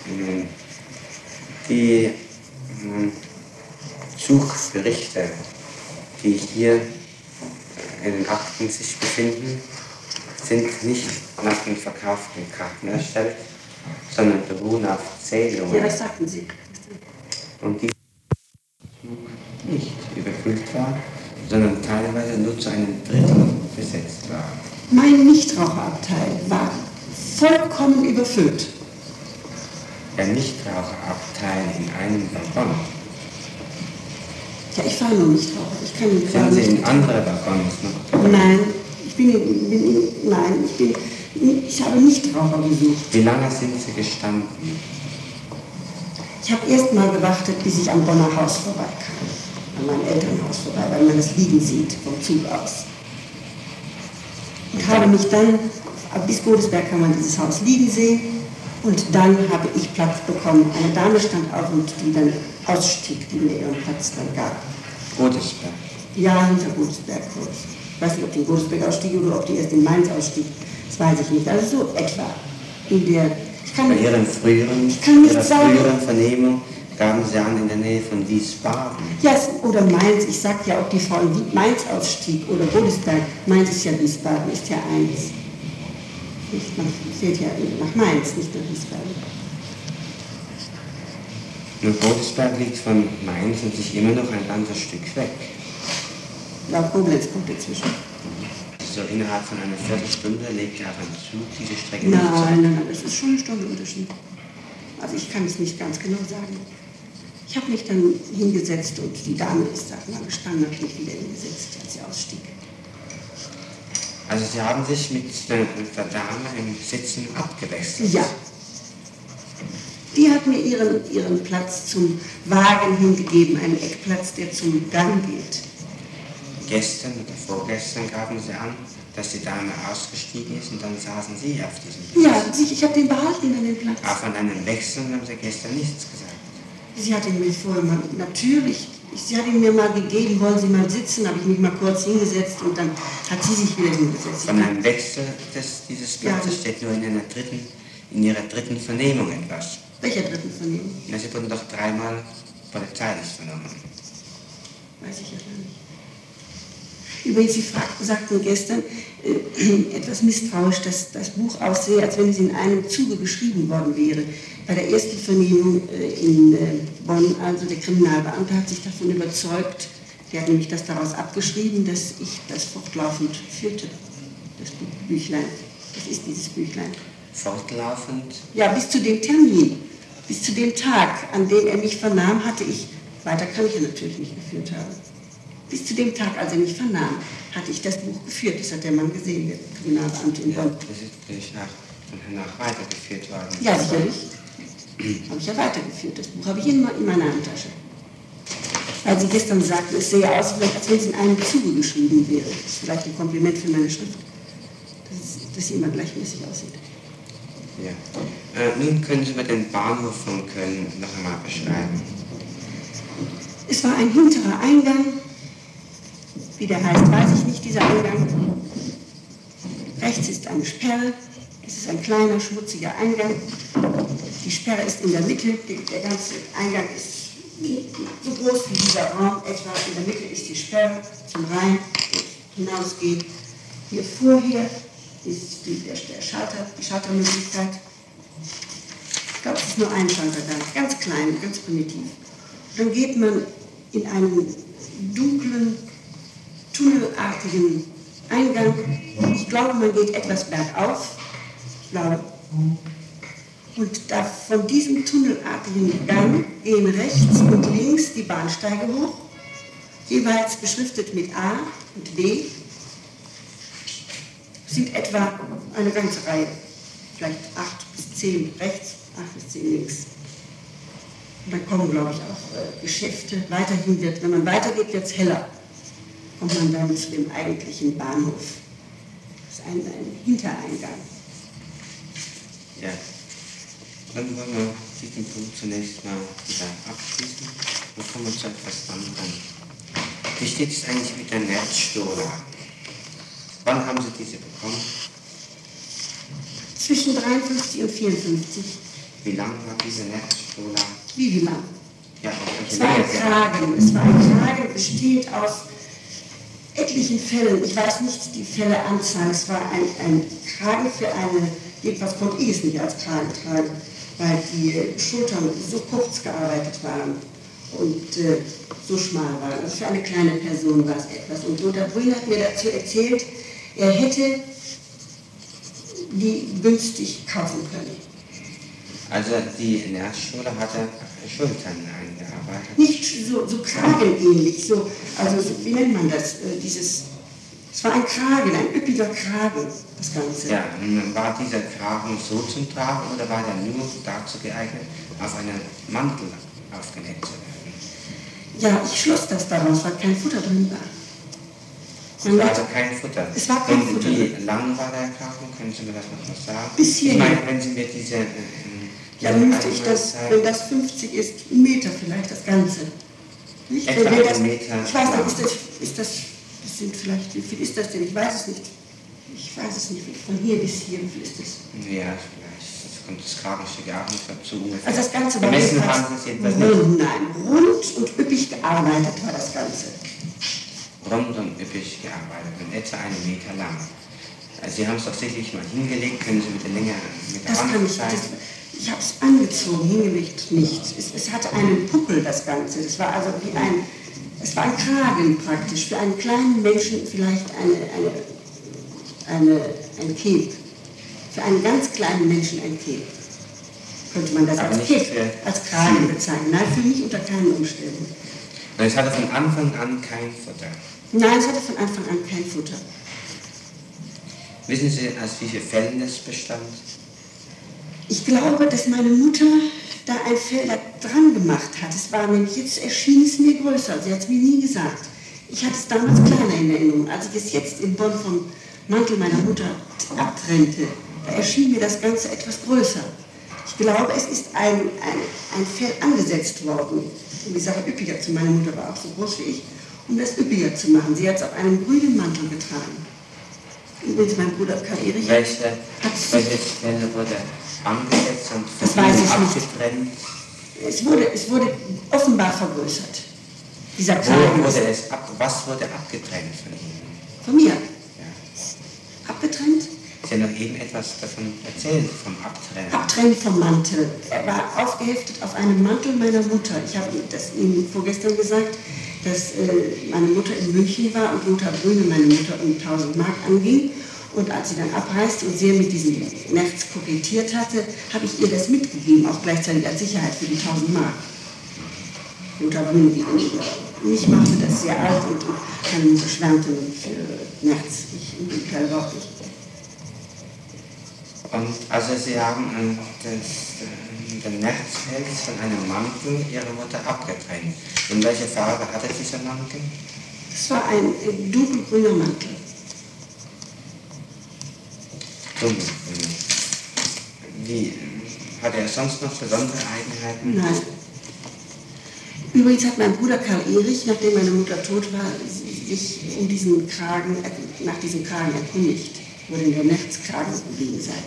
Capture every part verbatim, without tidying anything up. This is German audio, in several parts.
Die Zugberichte, die hier in den Akten sich befinden, sind nicht nach den verkauften Karten erstellt, sondern beruhen auf Zählungen. Ja, was sagten Sie? Und die nicht überfüllt war, sondern teilweise nur zu einem Drittel besetzt war. Mein Nichtraucherabteil war vollkommen überfüllt. Der Nichtraucherabteil in einem Waggon. Ja, ich fahre nur Nichtraucher. Ich kann nicht Sind Sie in andere Waggons noch? Nein, ich bin, in, bin in, nein, ich bin, ich habe Nichtraucher besucht. Wie lange sind Sie gestanden? Ich habe erst mal gewartet, bis ich am Bonner Haus vorbeikam. An meinem Elternhaus vorbei, weil man das liegen sieht vom Zug aus. Und habe mich dann, bis Godesberg kann man dieses Haus liegen sehen, und dann habe ich Platz bekommen. Eine Dame stand auf und die dann ausstieg, die mir ihren Platz dann gab. Godesberg? Ja, hinter Godesberg kurz. Ich weiß nicht, ob die in Godesberg ausstieg oder ob die erst in Mainz ausstieg. Das weiß ich nicht. Also so etwa. In der, ich kann Bei nicht, Ihren früheren, ich kann nicht Ihrer sagen, früheren Vernehmung gaben Sie an in der Nähe von Wiesbaden. ja, oder Mainz. Ich sag ja, ob die Frau in Mainz ausstieg oder Godesberg. Mainz ist ja Wiesbaden, ist ja eins. Nicht nach, fährt ja nach Mainz, nicht nach Wiesbaden. Nur Godesberg liegt von Mainz und sich immer noch ein ganzes Stück weg. Laut Koblenz kommt dazwischen. So innerhalb von einer Viertelstunde legt ja auch ein Zug diese Strecke Nein, nicht zurück. nein, nein, das ist schon eine Stunde Unterschied. Also ich kann es nicht ganz genau sagen. Ich habe mich dann hingesetzt und die Dame ist da mal gestanden, habe ich mich wieder hingesetzt, als sie ausstieg. Also Sie haben sich mit der, mit der Dame im Sitzen abgewechselt? Ja. Die hat mir ihren, ihren Platz zum Wagen hingegeben, einen Eckplatz, der zum Gang geht. Gestern oder vorgestern gaben Sie an, dass die Dame ausgestiegen ist und dann saßen Sie auf diesem Ja, Platz. ich habe den behalten, an den Platz. Auch von einem Wechsel haben Sie gestern nichts gesagt. Sie hat ihn mir vorher mal, natürlich, sie hat ihn mir mal gegeben, wollen Sie mal sitzen, habe ich mich mal kurz hingesetzt und dann hat sie sich wieder hingesetzt. Von einem Wechsel des, dieses Platzes Ja. steht nur in, einer dritten, in Ihrer dritten Vernehmung etwas. Welcher dritten Vernehmung? Ja, Sie wurden doch dreimal polizeilich vernommen. Weiß ich ja gar nicht. Übrigens, Sie fragten, sagten gestern äh, etwas misstrauisch, dass das Buch aussehe, als wenn es in einem Zuge geschrieben worden wäre. Bei der ersten Vernehmung äh, in äh, Bonn, also der Kriminalbeamte hat sich davon überzeugt, der hat nämlich das daraus abgeschrieben, dass ich das fortlaufend führte, das Büchlein. Das ist dieses Büchlein. Fortlaufend? Ja, bis zu dem Termin, bis zu dem Tag, an dem er mich vernahm, hatte ich, weiter kann ich ja natürlich nicht geführt haben. Bis zu dem Tag, als er mich vernahm, hatte ich das Buch geführt. Das hat der Mann gesehen, der Kriminalbeamte in Bonn. Ja, das ist natürlich nach, nach weitergeführt worden. Ja, sicherlich. Habe ich ja weitergeführt. Das Buch habe ich in, in meiner Handtasche. Weil Sie gestern sagten, es sähe aus, als wenn es in einem Zuge geschrieben wäre. Das ist vielleicht ein Kompliment für meine Schrift, dass, dass sie immer gleichmäßig aussieht. Ja. Äh, nun können Sie mir den Bahnhof von Köln noch einmal beschreiben. Es war ein hinterer Eingang. Wie der heißt, weiß ich nicht, dieser Eingang. Rechts ist eine Sperre. Es ist ein kleiner, schmutziger Eingang. Die Sperre ist in der Mitte. Der ganze Eingang ist so groß wie dieser Raum. Etwa in der Mitte ist die Sperre zum Rhein hinausgeht. Hier vorher ist die, der, der Schalter, die Schaltermöglichkeit. Ich glaube, es ist nur ein Schalter da, ganz klein, ganz primitiv. Dann geht man in einen dunklen, tunnelartigen Eingang. Ich glaube, man geht etwas bergauf. Ich glaube. Und da von diesem tunnelartigen Gang gehen rechts und links die Bahnsteige hoch, jeweils beschriftet mit A und B. Sind etwa eine ganze Reihe, vielleicht acht bis zehn rechts, acht bis zehn links. Und dann kommen, glaube ich, auch äh, Geschäfte. Weiterhin wird, wenn man weitergeht, wird es heller. Kommt man dann zu dem eigentlichen Bahnhof. Das ist ein, ein Hintereingang. Ja. Dann wollen wir diesen Punkt zunächst mal wieder abschließen und kommen wir zu etwas anderem. Wie steht es eigentlich mit der Netzstola? Wann haben Sie diese bekommen? Zwischen dreiundfünfzig und vierundfünfzig. Wie lang war diese Netzstola? Wie, wie lang? Ja, auf Es welche war ein Länge? Kragen. Es war ein Kragen, bestehend aus etlichen Fällen. Ich weiß nicht die Fälle Anzahl. Es war ein, ein Kragen für eine, jedenfalls konnte ich es nicht als Kragen tragen, weil die Schultern so kurz gearbeitet waren und äh, so schmal waren. Also für eine kleine Person war es etwas. Und Lothar Brüning hat mir dazu erzählt, er hätte die günstig kaufen können. Also die Netzstola hatte Schultern eingearbeitet. Nicht so, so kragenähnlich, so, also so, wie nennt man das, äh, dieses, es war ein Kragen, ein üppiger Kragen, das Ganze. Ja, und war dieser Kragen so zum Tragen oder war der nur dazu geeignet, auf einen Mantel aufgenäht zu werden? Ja, ich schloss das daraus, weil kein Futter drin war. Es war also kein Futter. Es war kein und Futter. Wie lang war der Kragen? Können Sie mir das noch mal sagen? Bis hierhin. Ich meine, wenn Sie mir diese... Äh, Ja, müsste ich das, wenn das fünfzig ist, einen Meter vielleicht, das Ganze. Nicht? Etwa Wenn wir das, einen Meter ich weiß lang. nicht, ist das, ist das, das sind vielleicht, wie viel ist das denn? Ich weiß es nicht. Ich weiß es nicht, von hier bis hier, wie viel ist das? Ja, vielleicht. Das kommt das Kragenstück auch nicht dazu. Ungefähr. Also das Ganze war Vermessen jedenfalls haben Sie es jedenfalls nicht. rund, nein, rund und üppig gearbeitet war das Ganze. Rund und üppig gearbeitet und etwa einen Meter lang. Also Sie haben es doch sicherlich mal hingelegt, können Sie mit der Länge mit der Das Hand kann ich, zeigen? das, ich habe es angezogen, hingelegt nicht. Es, es hatte einen Puckel, das Ganze. Das war also wie ein, es war ein Kragen praktisch. Für einen kleinen Menschen vielleicht eine, eine, eine, ein Cape. Für einen ganz kleinen Menschen ein Cape. Könnte man das Aber als nicht Cape, für als Kragen Sie. bezeichnen. Nein, für mich unter keinen Umständen. Und es hatte von Anfang an kein Futter. Nein, es hatte von Anfang an kein Futter. Wissen Sie, aus wie vielen Fällen es bestand? Ich glaube, dass meine Mutter da ein Fell da dran gemacht hat. Es war nämlich, jetzt erschien es mir größer. Sie hat es mir nie gesagt. Ich hatte es damals kleiner in Erinnerung. Als ich es jetzt in Bonn vom Mantel meiner Mutter abtrennte, da erschien mir das Ganze etwas größer. Ich glaube, es ist ein, ein, ein Fell angesetzt worden, um die Sache üppiger zu machen. Meine Mutter war auch so groß wie ich, um das üppiger zu machen. Sie hat es auf einem grünen Mantel getragen. Übrigens, mein Bruder Karl Erich Welche, hat welche Stelle wurde angesetzt und Das von weiß Ihnen ich nicht. abgetrennt? Es wurde, es wurde offenbar vergrößert. Dieser Wo Kragen wurde es ab, was wurde abgetrennt von Ihnen? von mir Ja. abgetrennt. Sie haben noch eben etwas davon erzählt, vom Abtrennen. Abtrennen vom Mantel. Er war aufgeheftet auf einem Mantel meiner Mutter. Ich habe das Ihnen vorgestern gesagt, dass äh, meine Mutter in München war und Lothar Brüning meine Mutter um tausend Mark anging. Und als sie dann abreiste und sehr mit diesem Nerz kokettiert hatte, habe ich ihr das mitgegeben, auch gleichzeitig als Sicherheit für die tausend Mark. Lothar Brüning gegenüber. Mich machte das sehr alt und meine Mutter schwärmte für Nerz. Ich im Gegenteil überhaupt nicht. Und also Sie haben äh, das, äh, den Netzpelz von einem Mantel Ihrer Mutter abgetrennt. Und welche Farbe hatte dieser Mantel? Es war ein äh, dunkelgrüner Mantel. Dunkelgrün. Wie? Hatte er sonst noch besondere Eigenheiten? Nein. Übrigens hat mein Bruder Karl Erich, nachdem meine Mutter tot war, sich um diesen Kragen, nach diesem Kragen erkundigt, wo denn der Netzkragen geblieben sei.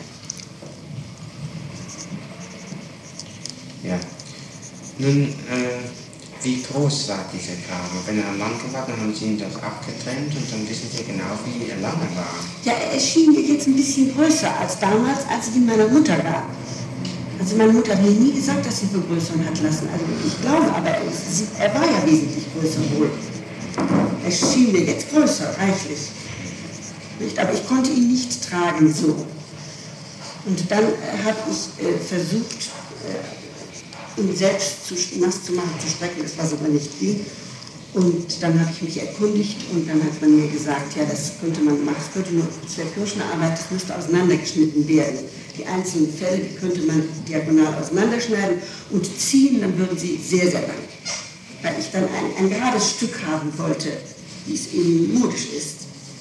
Ja. Nun, äh, wie groß war dieser Kragen? Wenn er am Mantel war, dann haben Sie ihn das abgetrennt und dann wissen Sie genau, wie lang er war. Ja, er erschien mir jetzt ein bisschen größer als damals, als ich ihn meiner Mutter gab. Also meine Mutter hat mir nie gesagt, dass sie vergrößern hat lassen. Also ich glaube, aber er, sie, er war ja wesentlich größer wohl. Er schien mir jetzt größer, reichlich. Nicht? Aber ich konnte ihn nicht tragen so. Und dann äh, habe ich äh, versucht, äh, ihn selbst zu, nass zu machen, zu strecken, das was aber nicht ging. Und dann habe ich mich erkundigt und dann hat man mir gesagt, ja, das könnte man machen, das könnte nur zur Kirschnerarbeit, das müsste auseinandergeschnitten werden. Die einzelnen Fälle, die könnte man diagonal auseinanderschneiden und ziehen, dann würden sie sehr, sehr lang. Weil ich dann ein, ein gerades Stück haben wollte, wie es eben modisch ist.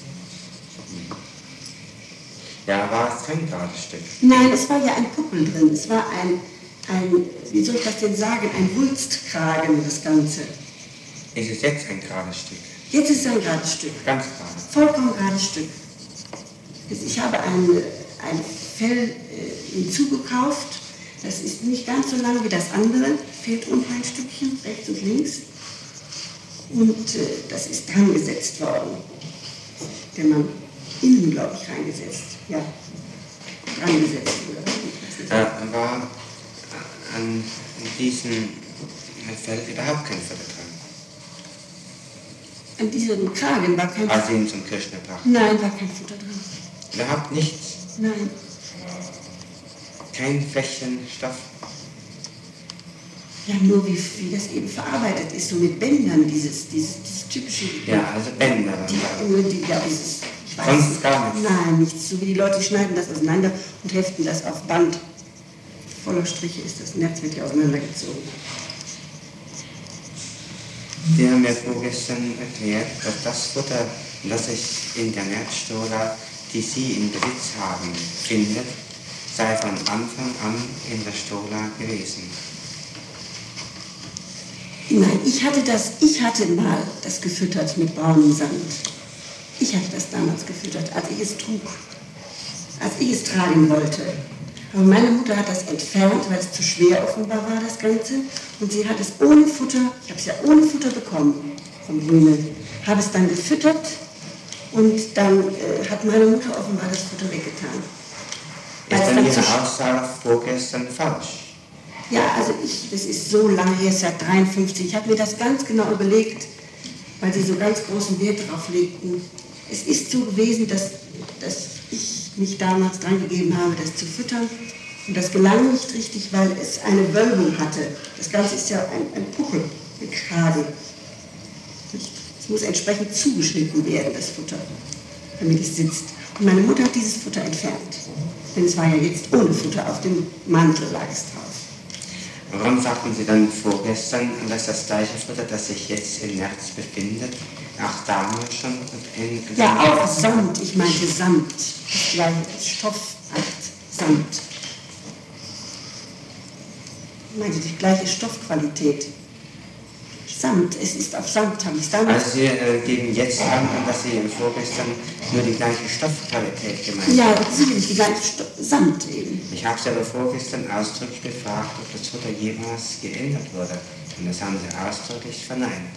Ja, war es kein gerades Stück? Nein, es war ja ein Puckel drin, es war ein, ein, wie soll ich das denn sagen, ein Wulstkragen, das Ganze. Ist es jetzt ein gerades Stück? Jetzt ist es ein gerades Stück. Ganz gerade. Vollkommen gerades Stück. Ich habe ein, ein Fell äh, hinzugekauft, Das ist nicht ganz so lang wie das andere, fehlt unten ein Stückchen, rechts und links. Und äh, das ist dran gesetzt worden. Der Mann innen, glaube ich, reingesetzt. Ja, dran gesetzt. Oder? Äh, war an diesem Feld überhaupt kein Futter dran? An diesem Kragen war kein Futter. Als Sie ihn zum Kirchner brachten? Nein, war kein Futter dran. Überhaupt nichts? Nein. Kein Fläschchen Stoff? Ja, nur wie, wie das eben verarbeitet ist, so mit Bändern, dieses, dieses, dieses typische... Ja, also Bänder. Die, nur die, ja, dieses, ich weiß Sonst nicht. gar nichts? Nein, nichts. So wie die Leute schneiden das auseinander und heften das auf Band. Voller Striche ist das Netz, wird ja auseinandergezogen. Sie haben mir vorgestern erklärt, dass das Futter, das sich in der Nerzstola, die Sie in Besitz haben, findet, sei von Anfang an in der Stola gewesen. Nein, ich hatte das, ich hatte mal das gefüttert mit braunem Sand. Ich hatte das damals gefüttert, als ich es trug, als ich es tragen wollte. Aber meine Mutter hat das entfernt, weil es zu schwer offenbar war, das Ganze. Und sie hat es ohne Futter, ich habe es ja ohne Futter bekommen vom Grünen, habe es dann gefüttert und dann äh, hat meine Mutter offenbar das Futter weggetan. Ist denn Ihre Aussage vorgestern falsch? Ja, also ich, das ist so lange her, seit dreiundfünfzig. Ich habe mir das ganz genau überlegt, weil sie so ganz großen Wert darauf legten. Es ist so gewesen, dass, dass ich mich damals dran gegeben habe, das zu füttern. Und das gelang nicht richtig, weil es eine Wölbung hatte. Das Ganze ist ja ein, ein Puckel mit Kragen. Es muss entsprechend zugeschnitten werden, das Futter, damit es sitzt. Und meine Mutter hat dieses Futter entfernt. Denn es war ja jetzt ohne Futter, auf dem Mantel lag es drauf. Warum sagten Sie dann vorgestern, dass das gleiche Futter, das sich jetzt im Nerz befindet, auch damals schon in... in ja, auch Samt, ich meinte Samt. Das gleiche Stoffart, Samt. Ich meinte die gleiche Stoffqualität. Samt, es ist auf Samt, habe ich es damals... Also Sie äh, geben jetzt an, dass Sie vorgestern nur die gleiche Stoffqualität gemeint haben? Ja, sicherlich die gleiche Sto Samt eben. Ich habe Sie aber vorgestern ausdrücklich gefragt, ob das Futter jemals geändert wurde. Und das haben Sie ausdrücklich verneint.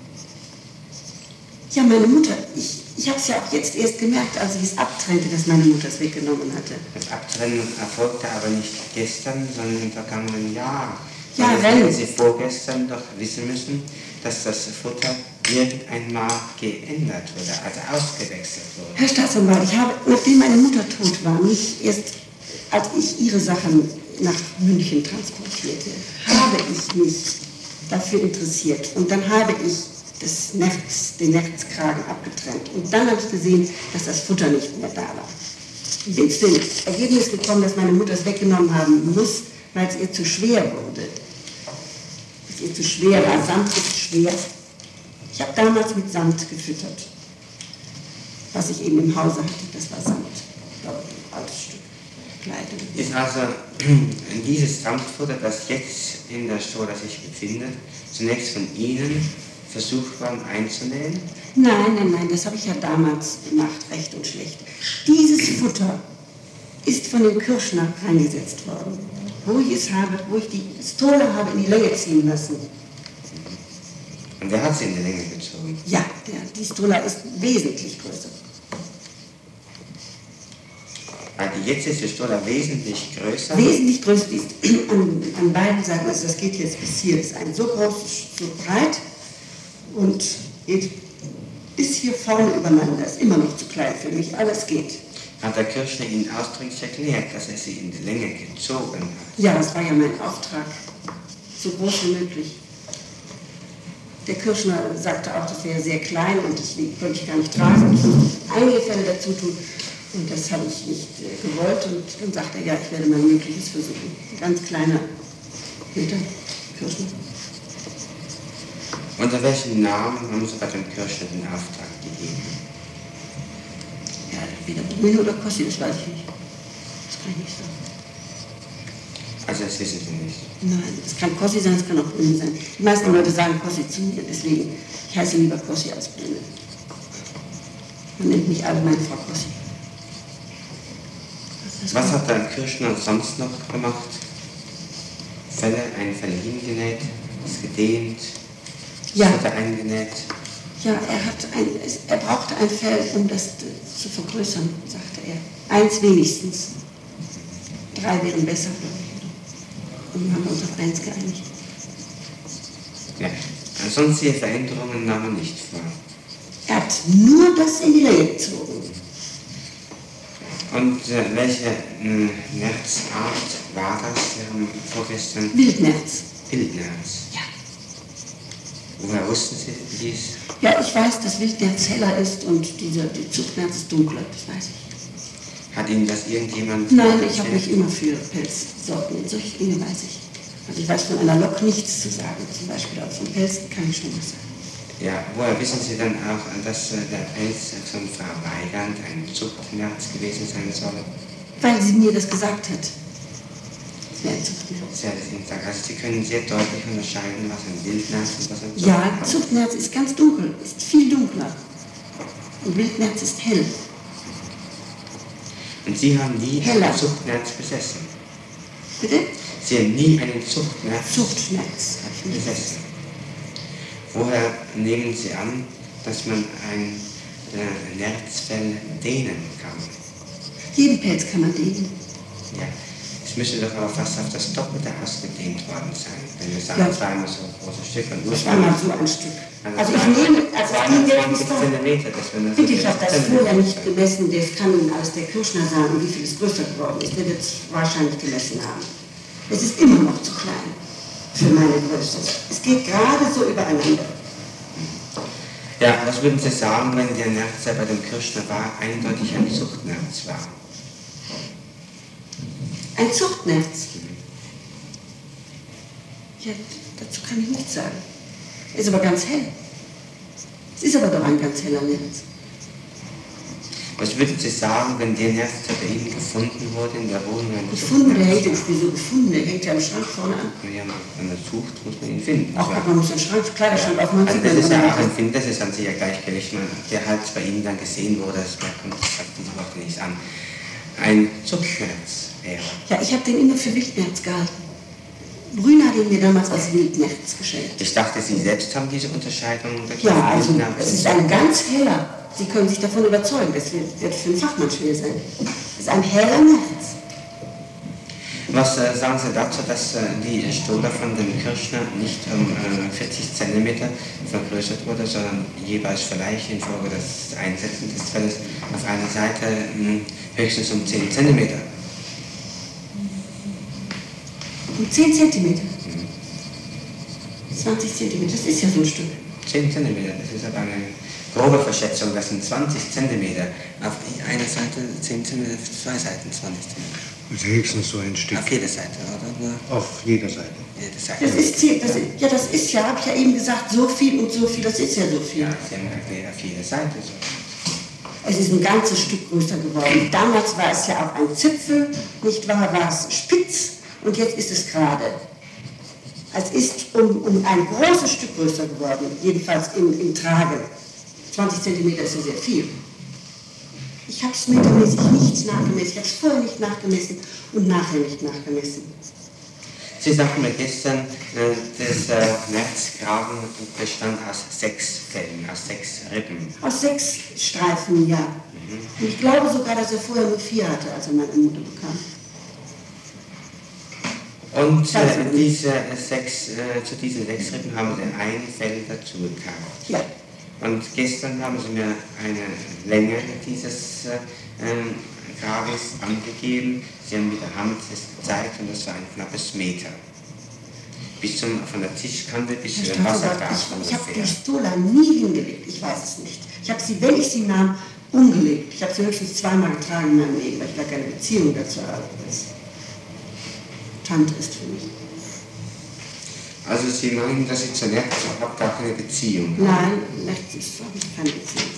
Ja, meine Mutter, ich, ich habe es ja auch jetzt erst gemerkt, als ich es abtrennte, dass meine Mutter es weggenommen hatte. Das Abtrennen erfolgte aber nicht gestern, sondern im vergangenen Jahr. Ja, und wenn. hätten Sie vorgestern doch wissen müssen, dass das Futter irgendeinmal geändert wurde, also ausgewechselt wurde. Herr Staatsanwalt, ich habe, nachdem meine Mutter tot war, mich erst, als ich ihre Sachen nach München transportierte, habe ich mich dafür interessiert. Und dann habe ich das Nerz, den Nerzkragen abgetrennt. Und dann habe ich gesehen, dass das Futter nicht mehr da war. Ich bin zu dem Ergebnis gekommen, dass meine Mutter es weggenommen haben muss, weil es ihr zu schwer wurde. Es ihr zu schwer war. Samt ist schwer. Ich habe damals mit Samt gefüttert. Was ich eben im Hause hatte, das war Samt. Ich glaube, ein altes Stück Kleidung. Ist also dieses Samtfutter, das jetzt in der Stola sich befindet, zunächst von Ihnen versucht worden einzunehmen? Nein, nein, nein, das habe ich ja damals gemacht, recht und schlecht. Dieses Futter ist von dem Kirschner reingesetzt worden, wo ich es habe, wo ich die Stola habe in die Länge ziehen lassen. Und wer hat sie in die Länge gezogen? Ja, der, die Stola ist wesentlich größer. Weil die jetzige Stola wesentlich größer? Wesentlich größer, die ist an, an beiden Seiten, also das geht jetzt bis hier, ist ein so groß, so breit und geht bis hier vorne übereinander, ist immer noch zu klein für mich, aber es geht. Hat der Kirchner Ihnen ausdrücklich erklärt, dass er sie in die Länge gezogen hat? Ja, das war ja mein Auftrag, so groß wie möglich. Der Kirchner sagte auch, das wäre sehr klein und das könnte ich gar nicht tragen. Ich musste einige Fälle dazu tun und das habe ich nicht äh, gewollt. Und dann sagte er, ja, ich werde mein Mögliches versuchen. Ein ganz kleiner Peter Kirchner. Unter welchem Namen haben Sie bei dem Kirchner den Auftrag gegeben? Ja, weder Bruno oder Kossi, das weiß ich nicht. Das kann ich nicht sagen. Also das wissen Sie nicht? Nein, es kann Kossi sein, es kann auch Bruno sein. Die meisten Leute sagen Kossi zu mir, deswegen, ich heiße lieber Kossi als Bruno. Man nennt mich allgemein Frau Kossi. Was hat der Kirchner sonst noch gemacht? Felle, ein Fell hingenäht, ist gedehnt, Ja. Futter eingenäht. Ja, er, hat ein, er brauchte ein Fell, um das zu vergrößern, sagte er. Eins wenigstens. Drei wären besser. Und wir haben uns auf eins geeinigt. Ja. Sonstige Veränderungen nahm er nicht vor. Er hat nur das in die Länge gezogen. Und äh, welche äh, Nerzart war das? Wir haben vorgestern... Wildnerz. Wildnerz. Ja. Woher wussten Sie dies? Ja, ich weiß, dass Wildnerz heller ist und diese, die Zuchtnerz ist dunkler, das weiß ich. Hat Ihnen das irgendjemand... Nein, ich habe mich immer für Pelzsorten und solche Dinge weiß ich. Also ich weiß von einer Lok nichts zu sagen, zum Beispiel auch von Pelzen kann ich schon was sagen. Ja, woher wissen Sie dann auch, dass äh, der Pelz von Frau Weigand ein Zuchtnerz gewesen sein soll? Weil sie mir das gesagt hat. Das wäre ein Zuchtnerz. Sie hat es Ihnen gesagt. Also Sie können sehr deutlich unterscheiden, was ein Wildnerz und was ein Zuchtnerz Ja, Zuchtnerz ist ganz dunkel, ist viel dunkler. Und Wildnerz ist hell. Und Sie haben nie Heller. einen Zuchtnerz besessen? Bitte? Sie haben nie einen Zuchtnerz Zuchtnerz habe ich nicht besessen. Woher nehmen Sie an, dass man ein äh, Nerzfell dehnen kann? Jeden Pelz kann man dehnen. Ja, es müsste doch aber fast auf das Doppelte ausgedehnt worden sein. Wenn wir sagen, Ja. es war einmal so ein großes Stück und Das war mal so ein Stück. Also ich zweimal- nehme, also ich nehme zweiundzwanzig jetzt Zentimeter, das wäre Bitte, ich habe das vorher nicht sein. gemessen, das kann Ihnen alles der Kirschner sagen, wie viel es größer geworden ist. Der wird es wahrscheinlich gemessen haben. Es ist immer noch zu klein für meine Größe. Es geht gerade so übereinander. Ja, was würden Sie sagen, wenn der Nerz, der bei dem Kirschner war, eindeutig ein Zuchtnerz war? Ein Zuchtnerz. Ja, dazu kann ich nichts sagen. Ist aber ganz hell. Es ist aber doch ein ganz heller Nerz. Was würden Sie sagen, wenn der Nerz, der bei Ihnen gefunden wurde in der Wohnung, ein Gefunden, der Zuchtnerz hängt ist wieso gefunden, der hängt ja am Schrank vorne an. war? Ja, wenn man sucht, muss man ihn finden. Auch man muss den Schrank, Kleiderschrank aufmachen. Also sieht man das ist ja aber auch ein nicht. Film, das ist an sich ja gleichgewicht, man, der halt bei Ihnen dann gesehen wurde, das kommt das auf diese Worte nichts an. Ein Zuchtnerz wäre. Ja, ich habe den immer für Wildnerz gehalten. Brüner hat ihn mir damals als Wildnerz geschenkt. Ich dachte, Sie selbst haben diese Unterscheidung. Ja, also Wildnerz. es ist ein ganz heller. Sie können sich davon überzeugen, das wird, wird für einen Fachmann schwer sein. Es ist ein heller Nerz. Was äh, sagen Sie dazu, dass äh, die Stola von dem Kirschner nicht um äh, vierzig Zentimeter vergrößert wurde, sondern jeweils vielleicht infolge des Einsetzens des Felles auf einer Seite mh, höchstens um zehn Zentimeter? Um zehn Zentimeter. zwanzig Zentimeter, das ist ja so ein Stück. zehn Zentimeter, das ist aber eine grobe Verschätzung, das sind zwanzig Zentimeter. Auf einer Seite zehn Zentimeter, auf zwei Seiten zwanzig Zentimeter. Also höchstens so ein Stück. Auf jeder Seite, oder? Nur Auf jeder Seite. jede Seite. Das ist, zehn- das ist, ja, das ist ja, habe ich ja eben gesagt, so viel und so viel, das ist ja so viel. Ja, Sie haben erklärt, auf jeder Seite so. Es ist ein ganzes Stück größer geworden. Damals war es ja auch ein Zipfel, nicht wahr, war es spitz und jetzt ist es gerade. Es ist um, um ein großes Stück größer geworden, jedenfalls im, im Tragen. zwanzig Zentimeter ist ja sehr viel. Ich habe es metermäßig nicht nachgemessen, ich habe es vorher nicht nachgemessen und nachher nicht nachgemessen. Sie sagten mir gestern, äh, das äh, Nerzgraben bestand aus sechs Fällen, aus sechs Rippen. Aus sechs Streifen, ja. Und ich glaube sogar, dass er vorher nur vier hatte, als er meine Mutter bekam. Und äh, diese sechs, äh, zu diesen sechs Rippen haben Sie ein Fell dazu gekauft. Ja. Und gestern haben Sie mir eine Länge dieses äh, ähm, Grabes angegeben. Sie haben mit der Hand es gezeigt und das war ein knappes Meter. Bis zum, von der Tischkante bis zu Herr dem Staatsoberhaupt, Wasserglas ich, ich habe die ungefähr. Stola nie hingelegt, ich weiß es nicht. Ich habe sie, wenn ich sie nahm, umgelegt. Ich habe sie höchstens zweimal getragen in meinem Leben, weil ich gar keine Beziehung dazu habe. Das Tante ist für mich. Also Sie meinen, dass Sie zur Nerz überhaupt gar keine Beziehung haben? Nein, nachts ist habe ich keine Beziehung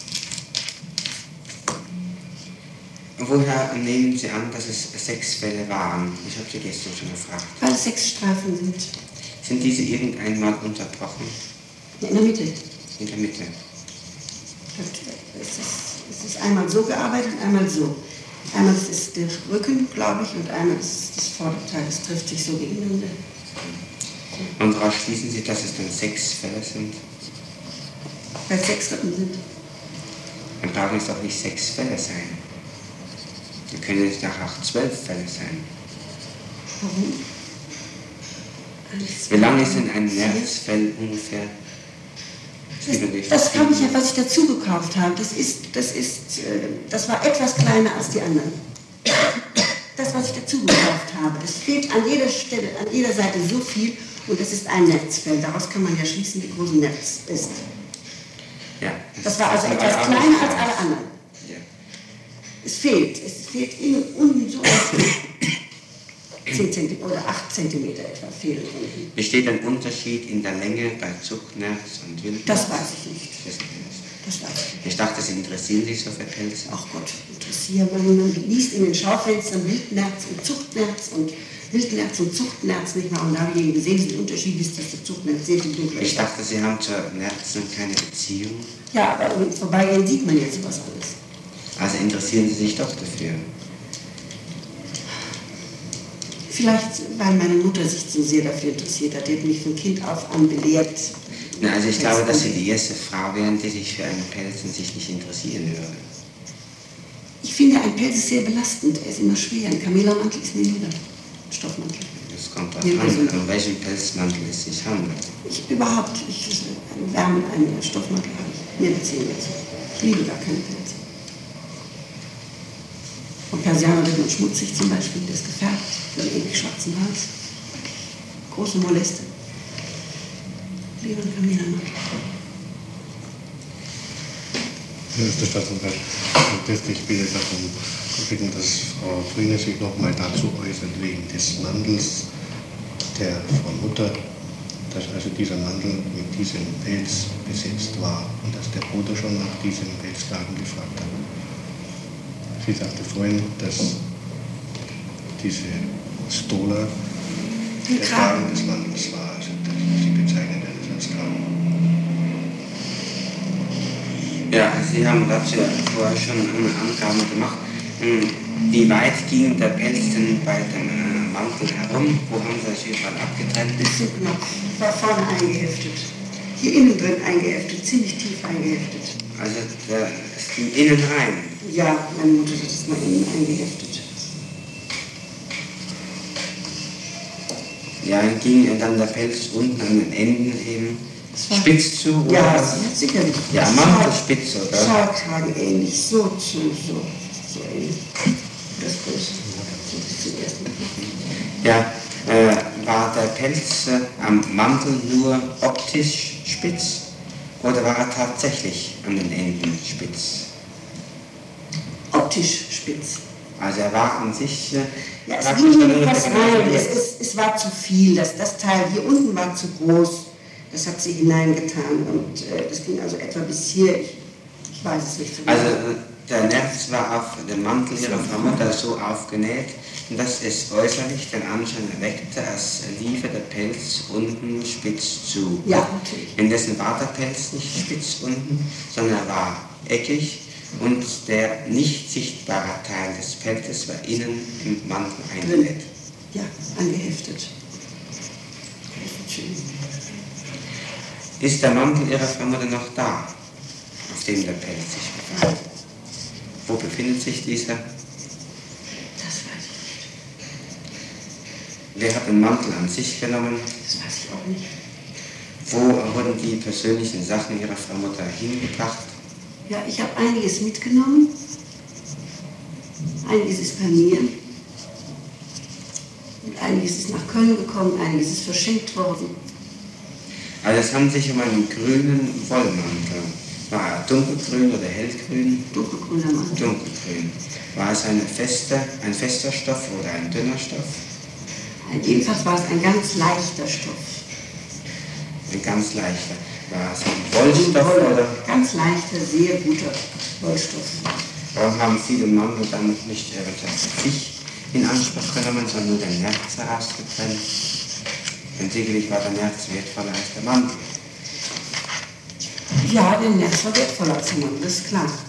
dazu. Woher nehmen Sie an, dass es sechs Fälle waren? Ich habe Sie gestern schon gefragt. Weil es sechs Streifen sind. Sind diese irgendeinmal unterbrochen? Ja, in der Mitte. In der Mitte. Es ist, es ist einmal so gearbeitet, einmal so. Einmal das ist der Rücken, glaube ich, und einmal das ist das Vorderteil. Das trifft sich so gegeneinander. Und daraus schließen Sie, dass es dann sechs Fälle sind? Weil es sechs Rippen sind. Dann brauchen es doch nicht sechs Fälle sein. Dann können es doch auch zwölf Fälle sein. Warum? Wie lang ist denn ein Nerzfell ungefähr? Das, das habe ich ja, was ich dazu gekauft habe. Das ist, das ist, das war etwas kleiner als die anderen. Das, was ich dazu gekauft habe, das fehlt an jeder Stelle, an jeder Seite so viel und das ist ein Nerzfell. Daraus kann man ja schließen, wie groß ein Nerz ist. Ja, das war also etwas kleiner als alle anderen. Ja. Es fehlt, es fehlt innen unten so zehn Zentimeter oder acht Zentimeter etwa fehlen unten. Besteht ein Unterschied in der Länge bei Zuchtnerz und Wildnerz? Das weiß ich nicht. Das, das weiß ich nicht. Ich dachte, Sie interessieren sich so für Pelze. Ach Gott, interessiert man. Man liest in den Schaufenstern Wildnerz und Zuchtnerz und Wildnerz und Zuchtnerz, nicht wahr? Und da habe ich eben gesehen, dass der Unterschied ist, dass der Zuchtnerz sehr viel dunkler ist. Ich dachte, Sie haben zur Nerzen keine Beziehung. Ja, aber im Vorbeigehen sieht man jetzt was alles. Also interessieren Sie sich doch dafür? Vielleicht, weil meine Mutter sich so sehr dafür interessiert hat. Die hat mich von Kind auf an belehrt. Na, also ich glaube, dass Sie die erste Frau wären, die sich für einen Pelz und sich nicht interessieren würde. Ich finde, ein Pelz ist sehr belastend. Er ist immer schwer. Ein Kamelhaarmantel ist mir lieber. Stoffmantel. Das kommt darauf an, um welchen Pelzmantel es sich handelt. Ich überhaupt, ich, einen Wärme, einen Stoffmantel habe ich mir beziehen dazu. Ich liebe gar keine Pelze. Und Persianer wird man schmutzig zum Beispiel, das ist gefärbt, für einen ewig schwarzen Hals. Große Moleste. Lieber ein Kamelhaarmantel. Herr Erster Staatsanwalt, ich bitte darum bitten, dass Frau Trüne sich nochmal dazu äußert, wegen des Mantels der Frau Mutter, dass also dieser Mantel mit diesem Pelz besetzt war und dass der Bruder schon nach diesem Pelzladen gefragt hat. Sie sagte vorhin, dass diese Stola der Kragen des Mantels war, also Sie bezeichnen das als Kragen. Ja, Sie haben dazu vorher schon eine Angabe gemacht. Wie weit ging der Pelz denn bei dem Mantel herum? Wo haben Sie das überall abgetrennt? So knapp. War vorne eingeheftet. Hier innen drin eingeheftet, ziemlich tief eingeheftet. Also der, es ging innen rein? Ja, meine Mutter hat es mal innen eingeheftet. Ja, dann ging dann der Pelz unten an den Enden eben spitz zu? Oder? Ja, sicherlich. Ja, Mantelspitz, oder? Schalkragen ähnlich, so zu, so, so ähnlich. Das Größte. So bis zum ersten Mal. Ja, äh, war der Pelz äh, am Mantel nur optisch spitz oder war er tatsächlich an den Enden spitz? Optisch spitz. Also er war an sich... Äh, ja, es ging nicht was rein, es, es, es war zu viel, das, das Teil hier unten war zu groß. Das hat sie hineingetan und äh, das ging also etwa bis hier. Ich, ich weiß es nicht so genau. Also äh, der Nerz war auf dem Mantel ihrer Frau Mutter so aufgenäht, dass es äußerlich den Anschein erweckte, als liefe der Pelz unten spitz zu. Ja, natürlich. Indessen war der Pelz nicht spitz unten, sondern er war eckig und der nicht sichtbare Teil des Pelzes war innen im Mantel eingenäht. Ja, angeheftet. Ist der Mantel Ihrer Frau Mutter noch da, auf dem der Pelz sich befindet? Wo befindet sich dieser? Das weiß ich nicht. Wer hat den Mantel an sich genommen? Das weiß ich auch nicht. Wo wurden die persönlichen Sachen Ihrer Frau Mutter hingebracht? Ja, ich habe einiges mitgenommen. Einiges ist bei mir. Und einiges ist nach Köln gekommen, einiges ist verschenkt worden. Also es handelt sich um einen grünen Wollmantel. War er dunkelgrün oder hellgrün? Dunkelgrüner Mantel. Dunkelgrün. War es eine feste, ein fester Stoff oder ein dünner Stoff? Jedenfalls war es ein ganz leichter Stoff. Ein ganz leichter. War es ein Wollstoff Woll, oder? Ganz leichter, sehr guter Wollstoff. Warum haben Sie den Mantel dann nicht etwas für sich in Anspruch genommen, sondern nur den Nerz herausgetrennt? Denn sicherlich war der Nerz wertvoller als der Mantel. Ja, der Nerz war wertvoller als der Mantel, das ist klar.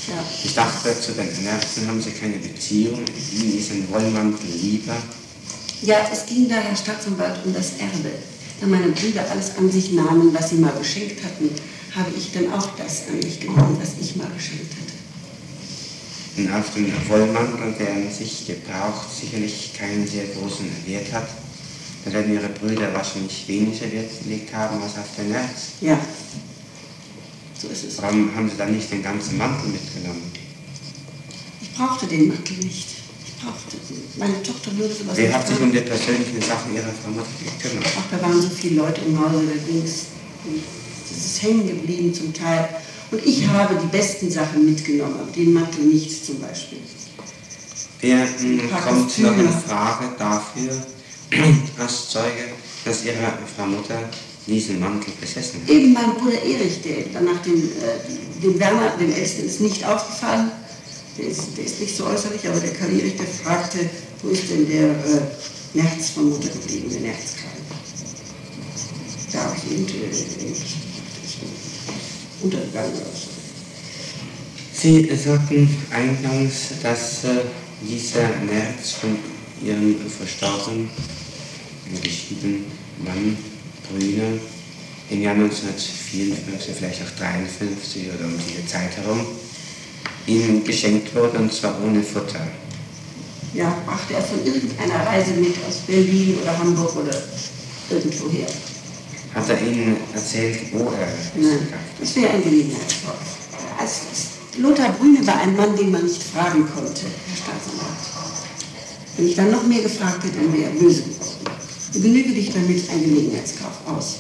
Ja. Ich dachte, zu den Nerzen haben Sie keine Beziehung, Ihnen ist ein Wollmantel lieber. Ja, es ging da, Herr Staatsanwalt, um das Erbe. Da meine Brüder alles an sich nahmen, was sie mal geschenkt hatten, habe ich dann auch das an mich genommen, was ich mal geschenkt hatte. Und auf den Wollmantel, der an sich gebraucht sicherlich keinen sehr großen Wert hat, da werden Ihre Brüder wahrscheinlich weniger Wert gelegt haben als auf den Nerz. Ja, so ist es. Warum haben Sie dann nicht den ganzen Mantel mitgenommen? Ich brauchte den Mantel nicht. Ich brauchte den. Meine Tochter würde sowas Wer nicht hat sich haben. um die persönlichen Sachen Ihrer Frau Mutter gekümmert? Ach, da waren so viele Leute im Hause, da ging es, es ist hängen geblieben zum Teil. Und ich habe die besten Sachen mitgenommen, aber den Mantel nicht zum Beispiel. Wer hm, Ein paar kommt Kostüme. noch in Frage dafür, als Zeuge, dass Ihre Frau Mutter diesen Mantel besessen hat? Eben mein Bruder Erich, der danach dem, äh, dem Werner, dem Ältesten, ist nicht aufgefallen. Der ist, der ist nicht so äußerlich, aber der Karl Erich, der fragte, wo ist denn der äh, Nerz von Mutter geblieben, der Nerzkragen. Da habe ich eben äh, untergegangen oder so. Sie sagten eingangs, dass äh, dieser Nerz von Ihrem verstorbenen, geschiedenen Mann, Brüner, im Jahr neunzehnhundertvierundfünfzig, vielleicht auch dreiundfünfzig oder um diese Zeit herum, Ihnen geschenkt wurde, und zwar ohne Futter. Ja, brachte er von irgendeiner Reise mit aus Berlin oder Hamburg oder irgendwoher. Hat er Ihnen erzählt, wo er es Nein, gekauft hat? das wäre ein Gelegenheitswort. Also, Lothar Brüne war ein Mann, den man nicht fragen konnte, Herr Staatsanwalt. Wenn ich dann noch mehr gefragt hätte, dann wäre er böse geworden. Genüge dich damit ein Gelegenheitskauf aus.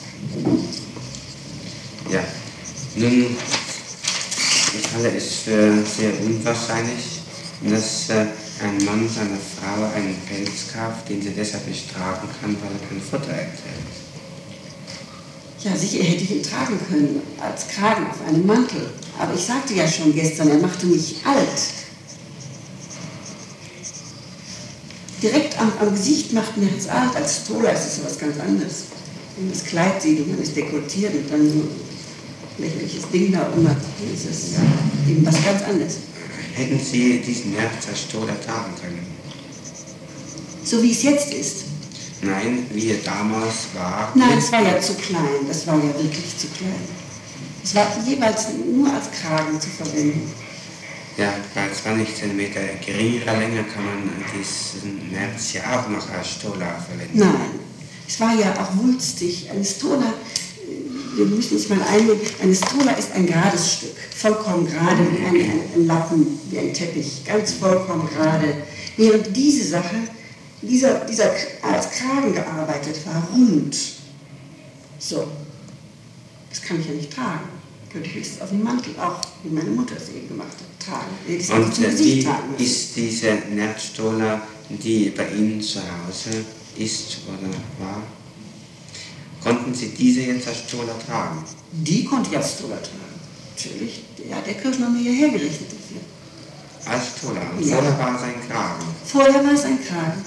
Ja, nun, ich halte es für sehr unwahrscheinlich, dass äh, ein Mann seiner Frau einen Pelz kauft, den sie deshalb nicht tragen kann, weil er kein Futter enthält. Ja, sicher hätte ich ihn tragen können, als Kragen auf einem Mantel. Aber ich sagte ja schon gestern, er machte mich alt. Direkt am, am Gesicht macht mir jetzt alt, als Stola ist es was ganz anderes. Wenn man das Kleid sieht und man ist dekoltiert und dann so ein lächerliches Ding da um hat, dann ist es ja eben was ganz anderes. Hätten Sie diesen Nerz als Stola tragen können? So wie es jetzt ist. Nein, wie er damals war. Nein, es war ja zu klein, das war ja wirklich zu klein. Es war jeweils nur als Kragen zu verwenden. Ja, bei zwanzig Zentimeter geringerer Länge kann man diesen Nerz ja auch noch als Stola verwenden. Nein, es war ja auch wulstig. Eine Stola, wir müssen uns mal einnehmen, eine Stola ist ein gerades Stück, vollkommen gerade, wie ein, ein, ein Lappen, wie ein Teppich, ganz vollkommen gerade. Während diese Sache, dieser, dieser als Kragen gearbeitet war, rund. So, das kann ich ja nicht tragen. Könnte ich höchstens auf den Mantel, auch wie meine Mutter es eben gemacht hat, tragen. Hätte ich es auch Und zum äh, Gesicht wie tragen müssen. ist diese Nerzstola, die bei Ihnen zu Hause ist oder war? Konnten Sie diese jetzt als Stola tragen? Die konnte ich als Stola tragen. Natürlich, ja, der Kirchner mir hierher gerichtet dafür. Als Stola. Und Ja. vorher war es ein Kragen. Vorher war es ein Kragen.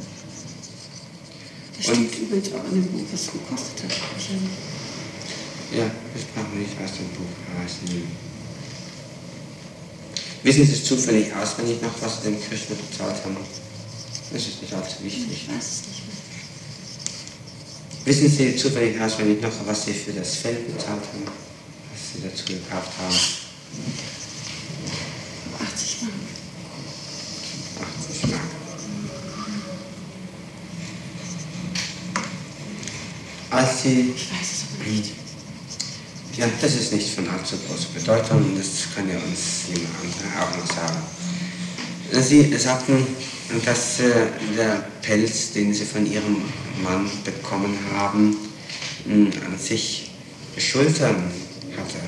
Da Und- steht übrigens auch in dem Buch, was es gekostet hat. Ich, ähm, Ja, das brauchen wir nicht aus dem Buch herausnehmen. Wissen Sie es zufällig auswendig noch, was Sie dem Kirchner bezahlt haben? Das ist nicht allzu wichtig. ich weiß es nicht mehr. Wissen Sie zufällig auswendig noch, was Sie für das Fell bezahlt haben? Was Sie dazu gekauft haben? achtzig Mark. achtzig Mark. Als Sie, Ich weiß es aber nicht. ja, das ist nicht von allzu großer Bedeutung und das kann ja uns jemand anderer auch noch sagen. Sie sagten, dass äh, der Pelz, den Sie von Ihrem Mann bekommen haben, mh, an sich Schultern hatte.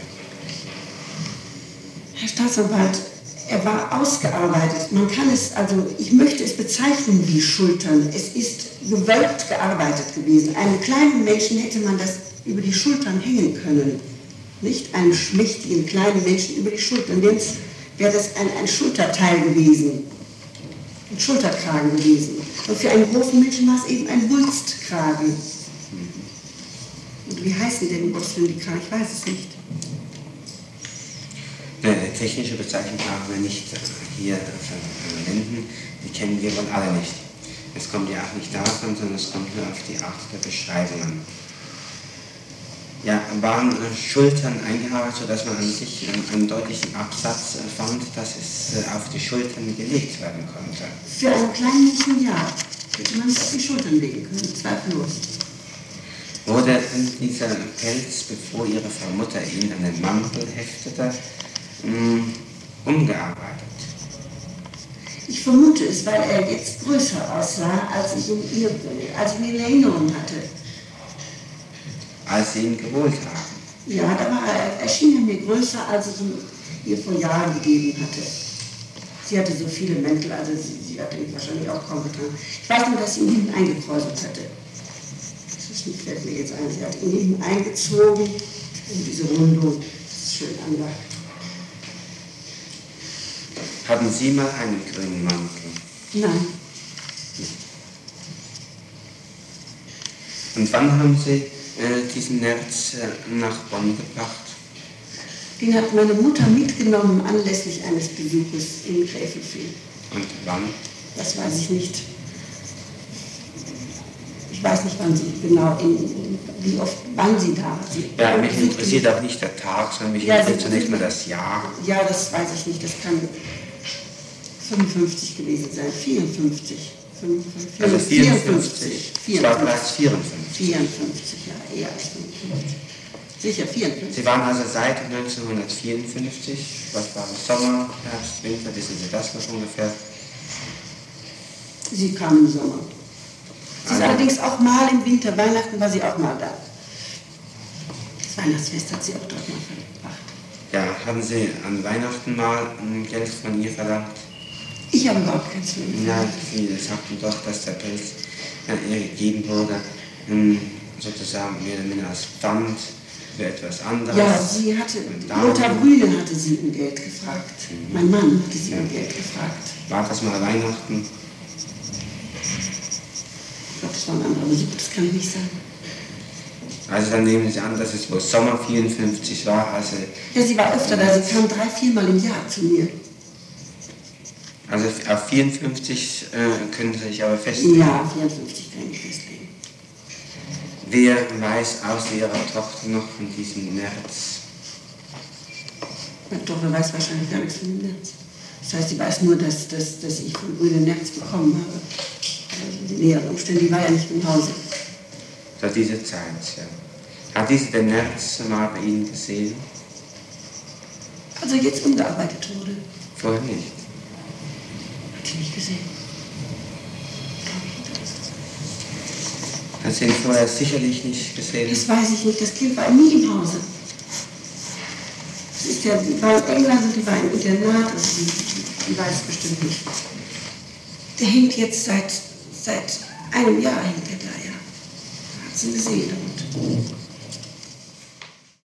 Herr Staatsanwalt, er war ausgearbeitet. Man kann es, also ich möchte es bezeichnen wie Schultern. Es ist gewölbt gearbeitet gewesen. Einem kleinen Menschen hätte man das über die Schultern hängen können. Nicht einem schmächtigen kleinen Menschen über die Schultern. Jetzt wäre das ein, ein Schulterteil gewesen. Ein Schulterkragen gewesen. Und für einen großen Menschen war es eben ein Wulstkragen. Und wie heißen denn im Gottes Willen die Kragen? Ich weiß es nicht. Ne, eine technische Bezeichnung brauchen wir nicht hier verwenden, die kennen wir wohl alle nicht. Es kommt ja auch nicht davon, sondern es kommt nur auf die Art der Beschreibung an. Ja, waren Schultern eingehaart, sodass man an sich einen deutlichen Absatz fand, dass es auf die Schultern gelegt werden konnte. Für einen kleinen Mädchen ja, hätte man es auf die Schultern legen können, zweifellos. Wurde dieser Pelz, bevor ihre Frau Mutter ihn an den Mantel heftete, umgearbeitet? Ich vermute es, weil er jetzt größer aussah, als ich ihn, ihr, als ich ihn in Erinnerung hatte. Als Sie ihn geholt haben? Ja, da war er, erschien er mir größer, als ich ihn ihr vor Jahren gegeben hatte. Sie hatte so viele Mäntel, also sie, sie hatte ihn wahrscheinlich auch kaum getragen. Ich weiß nur, dass sie ihn hinten eingekräuselt hatte. Das fällt mir jetzt ein. Sie hat ihn hinten eingezogen in diese Rundung. Das ist schön anlagt. Hatten Sie mal einen grünen Mantel? Nein. Und wann haben Sie äh, diesen Nerz äh, nach Bonn gebracht? Den hat meine Mutter mitgenommen anlässlich eines Besuches in Gräfelfing. Und wann? Das weiß ich nicht. Ich weiß nicht, wann sie genau, in, wie oft, wann sie da war. Sie ja, mich interessiert auch nicht der Tag, sondern mich ja, interessiert zunächst mal das Jahr. Ja, das weiß ich nicht. Das kann fünfundfünfzig gewesen sein. vierundfünfzig. fünfundfünfzig Also vierundfünfzig. vierundfünfzig. Es war bereits vierundfünfzig. vierundfünfzig, ja, eher als fünfundfünfzig. Sicher, vierundfünfzig. Sie waren also seit neunzehnhundertvierundfünfzig, was war es, Sommer, Herbst, Winter, wissen Sie das noch ungefähr? Sie kam im Sommer. Sie ist allerdings auch mal im Winter, Weihnachten war sie auch mal da. Das Weihnachtsfest hat sie auch dort mal verbracht. Ja, haben Sie an Weihnachten mal Geld von ihr verlangt? Ich habe überhaupt kein Geld. Ja, Sie sagten doch, dass der Pelz ihr gegeben wurde, sozusagen mehr oder minder als Pfand für etwas anderes. Ja, sie hatte, Lothar Brühle hatte sie um Geld gefragt. Mhm. Mein Mann hatte sie ja. um Geld gefragt. War das mal Weihnachten? Ich glaube, das war ein anderer Besuch, das kann ich nicht sagen. Also dann nehmen Sie an, dass es wohl Sommer vierundfünfzig war, also... Ja, sie war öfter da, sie kam drei, viermal im Jahr zu mir. Also auf vierundfünfzig äh, können Sie sich aber festlegen? Ja, vierundfünfzig kann ich festlegen. Wer weiß außer Ihrer Tochter noch von diesem Nerz? Meine Tochter weiß wahrscheinlich gar nichts von dem Nerz. Das heißt, sie weiß nur, dass, dass, dass ich von Brüder Nerz bekommen habe. Also die näheren Umstände, die war ja nicht im Hause. Zu dieser Zeit, ja. Hat diese den Nerz mal bei Ihnen gesehen? Also jetzt umgearbeitet wurde. Vorher nicht? Hat sie nicht gesehen. Hat sie ihn vorher sicherlich nicht gesehen? Das weiß ich nicht, das Kind war nie im Hause. Das ist ja, die war in England und die war im Internat, also die, die, die weiß es bestimmt nicht. Der hängt jetzt seit, seit einem Jahr hinter da, ja. Hat sie gesehen. Und